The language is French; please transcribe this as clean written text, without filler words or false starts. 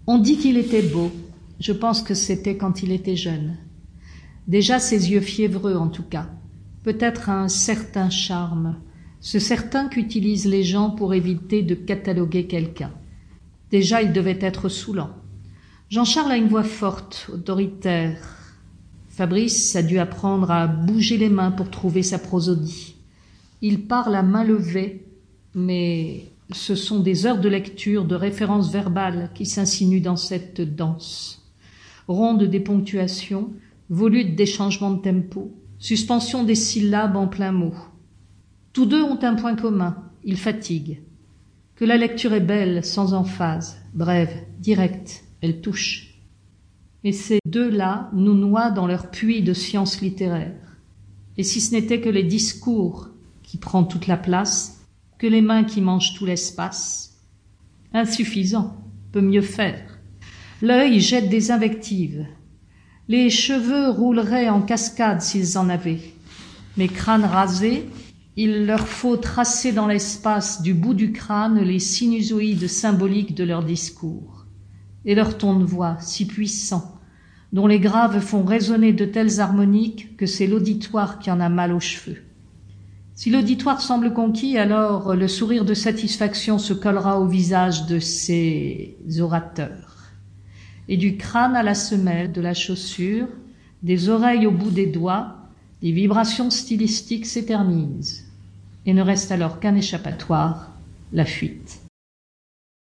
On dit qu'il était beau. Je pense que c'était quand il était jeune. Déjà ses yeux fiévreux en tout cas. Peut-être un certain charme. Ce certain qu'utilisent les gens pour éviter de cataloguer quelqu'un. Déjà il devait être saoulant. Jean-Charles a une voix forte, autoritaire. Fabrice a dû apprendre à bouger les mains pour trouver sa prosodie. Il parle à main levée, mais ce sont des heures de lecture, de références verbales qui s'insinuent dans cette danse. Ronde des ponctuations, volute des changements de tempo, suspension des syllabes en plein mot. Tous deux ont un point commun, ils fatiguent. Que la lecture est belle, sans emphase, brève, directe, elle touche. Et ces deux-là nous noient dans leur puits de sciences littéraires. Et si ce n'était que les discours qui prennent toute la place, que les mains qui mangent tout l'espace, insuffisant, peut mieux faire. L'œil jette des invectives. Les cheveux rouleraient en cascade s'ils en avaient. Mais crâne rasé, il leur faut tracer dans l'espace du bout du crâne les sinusoïdes symboliques de leur discours. Et leur ton de voix, si puissant, dont les graves font résonner de telles harmoniques que c'est l'auditoire qui en a mal aux cheveux. Si l'auditoire semble conquis, alors le sourire de satisfaction se collera au visage de ces orateurs. Et du crâne à la semelle de la chaussure, des oreilles au bout des doigts, les vibrations stylistiques s'éternisent. Et ne reste alors qu'un échappatoire, la fuite.